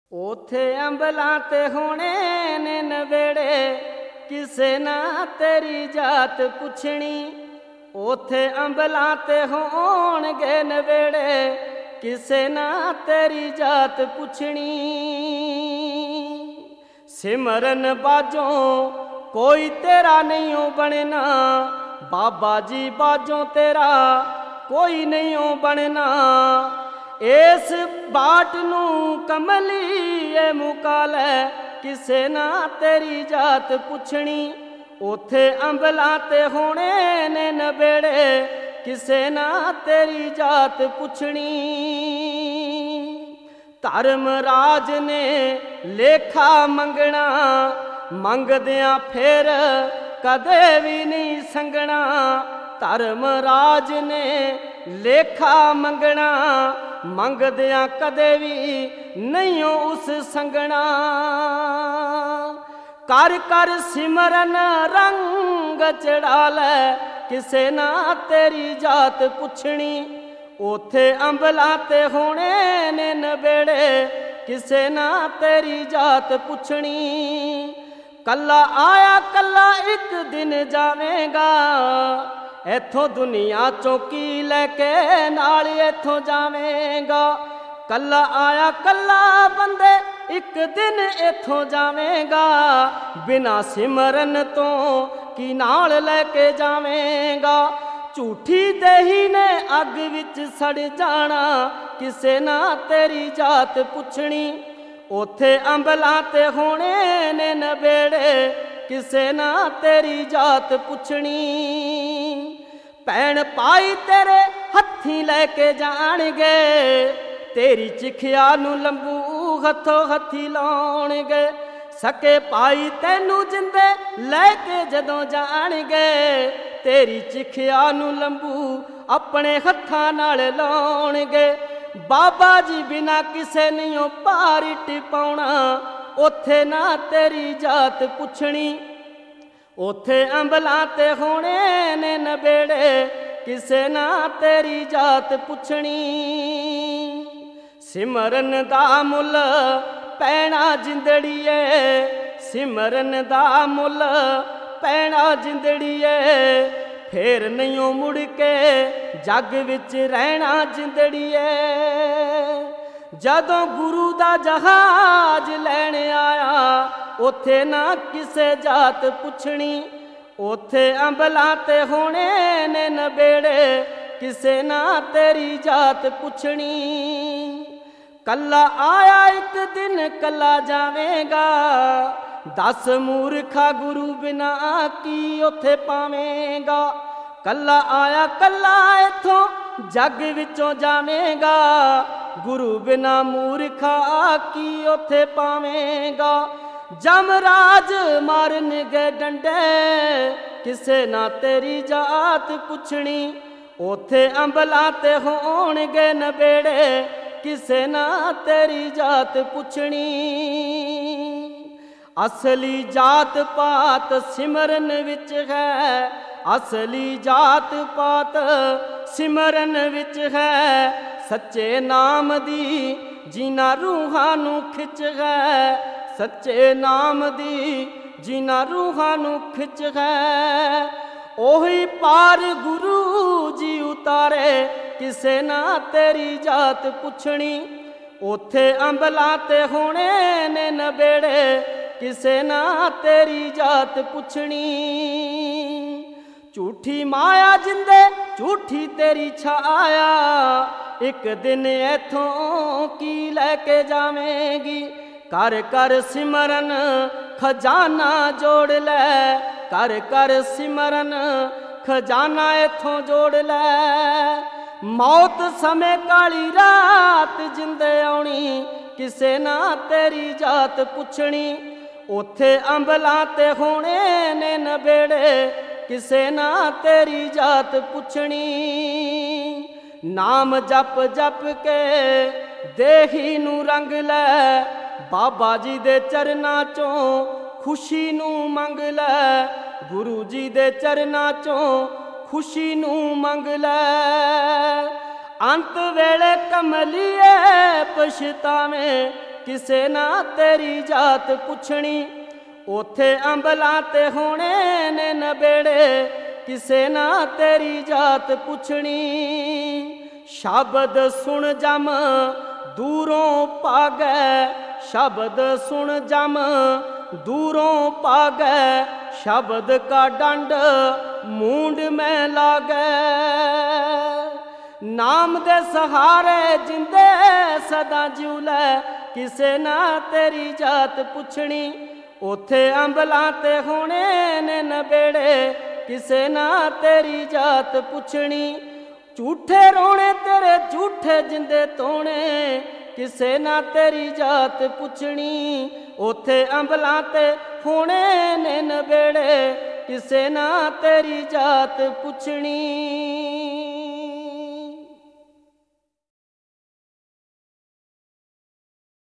ओथे अंबलां ते होने ने नवेड़े, किसे ना तेरी जात पुछनी। ओथे अंबलां ते होणगे नवेड़े, किसे ना तेरी जात पुछनी। सिमरन बाजों कोई तेरा नहीं हो बनना, बाबा जी बाजों तेरा कोई नहीं हो बनना। इस बाट नू कमलीए मुका लै, किसे ना तेरी जात पुछनी। ओथे अंबलां ते होने ने नवेड़े, किसे ना तेरी जात पुछनी। धर्मराज ने लेखा मंगना, मंगदियां फिर कदे भी नहीं संगना। धर्मराज ने लेखा मंगना, मंगदियां कदे भी नहीं उस संगना। कर कर सिमरन रंग चढ़ा लै, किसे ना तेरी जात पुछनी। ओथे अंबलां ते होने ने नवेड़े, किसे ना तेरी जात पुछनी। कल्ला आया कल्ला एक दिन जावेगा, इथों दुनिया चौकी लैके नाल इथों जावेगा। कल्ला आया कल्ला बंदे एक दिन इथों जावेगा, बिना सिमरन तो की नाल लैके जावेगा। झूठी देही ने अग विच सड़ जाना, किसे ना तेरी जात पुछनी। ओथे अंबलां ते होने ने नवेड़े, किसे ना तेरी जात पुछनी। भैन भाई तेरे हत्थी लैके जाणगे, तेरी चिखिया नू लंबू हथों हथी लाउणगे। सके भाई तैनू जिंदे लैके जदों जाणगे, तेरी चिखिया नू लंबू अपने हत्थां नाल लाउणगे। बाबा जी बिना किसे नहीं पारी टिपाउणा, ओथे ना तेरी जात पुछनी। ओथे अंबलां ते होने ने नवेड़े, किसे ना तेरी जात पुछनी। सिमरन दा मुल पैना जिंदड़िए, सिमरन दा मुल पैना जिंदड़िए। फेर नहीं मुड़ के जग विच रहना जिंदड़िए। जदों गुरु दा जहाज लैण आया, ओथे ना किसे जात पुछनी। ओथे अंबलां ते होने ने नवेड़े, किसे ना तेरी जात पुछनी। कल्ला आया एक दिन कल्ला जावेगा, 10 मूर्खा गुरु बिना की ओथे पावेगा। कल्ला आया कल्ला इथों जग विचों जावेगा, गुरु बिना मूर्खा की ओथे पावेगा। जमराज मारनगे डंडे, किसे ना तेरी जात पुछनी। ओथे अंबलां ते होणगे नवेड़े, किसे ना तेरी जात पुछनी। असली जात पात सिमरन विच है, असली जात पात सिमरन विच है। सच्चे नाम दी जिन्हां रूहां नू खिच है, सच्चे नाम दी जिन्हां रूहां नू खिच है। ओही पार गुरु जी उतारे, किसे ना तेरी जात पुछनी। ओथे अंबलां ते होने ने नवेड़े, किसे ना तेरी जात पुछनी। झूठी माया जिंदे झूठी तेरी छाया, एक दिन इथों की लैके जावेगी। कर कर सिमरन खजाना जोड़ लै, कर कर सिमरन खजाना इथों जोड़ लै। मौत समय काली रात जिंदे आउणी, किसे ना तेरी जात पुछनी। ओथे अंबलां ते होने ने नवेड़े, किसे ना तेरी जात पुछनी। नाम जप जप के देही नू रंग लै, बाबा जी दे चरनां चों खुशी नू मंग लै। गुरु जी दे चरनां चों खुशी नू मंग लै। ਅੰਤ ਵੇਲੇ ਕਮਲੀਏ ਪਛਤਾਵੇਂ, ਕਿਸੇ ਨਾ ਤੇਰੀ ਜਾਤ ਪੁੱਛਣੀ। ਉਥੇ ਅੰਬਲਾਂ ਤੇ ਹੋਣੇ ਨੇ ਨਬੇੜੇ, ਕਿਸੇ ਨਾ ਤੇਰੀ ਜਾਤ ਪੁੱਛਣੀ। ਸ਼ਬਦ ਸੁਣ ਜਮ ਦੂਰੋਂ ਭਾਗੈ, ਸ਼ਬਦ ਸੁਣ ਜਮ ਦੂਰੋਂ ਭਾਗੈ, ਸ਼ਬਦ ਕਾ ਡੰਡ ਮੂੰਡ ਮੈਂ ਲਾਗੈ। ਨਾਮ ਦੇ ਸਹਾਰੇ ਜਿੰਦੇ ਸਦਾ ਜਿਉਲੈ, ਕਿਸੇ ਨਾ ਤੇਰੀ ਜਾਤ ਪੁੱਛਣੀ। ਉਥੇ ਅੰਬਲਾਂ ਤੇ ਹੋਣੇ ਨੇ ਨਬੇੜੇ, ਕਿਸੇ ਨਾ ਤੇਰੀ ਜਾਤ ਪੁੱਛਣੀ। ਝੂਠੇ ਰੋਣੇ ਤੇਰੇ ਝੂਠੇ ਜਿੰਦੇ ਤੋਣੇ, ਕਿਸੇ ਨਾ ਤੇਰੀ ਜਾਤ ਪੁੱਛਣੀ। ਉਥੇ ਅੰਬਲਾਂ ਤੇ ਹੋਣੇ ਨੇ ਨਬੇੜੇ, ਕਿਸੇ ਨਾ ਤੇਰੀ ਜਾਤ ਪੁੱਛਣੀ।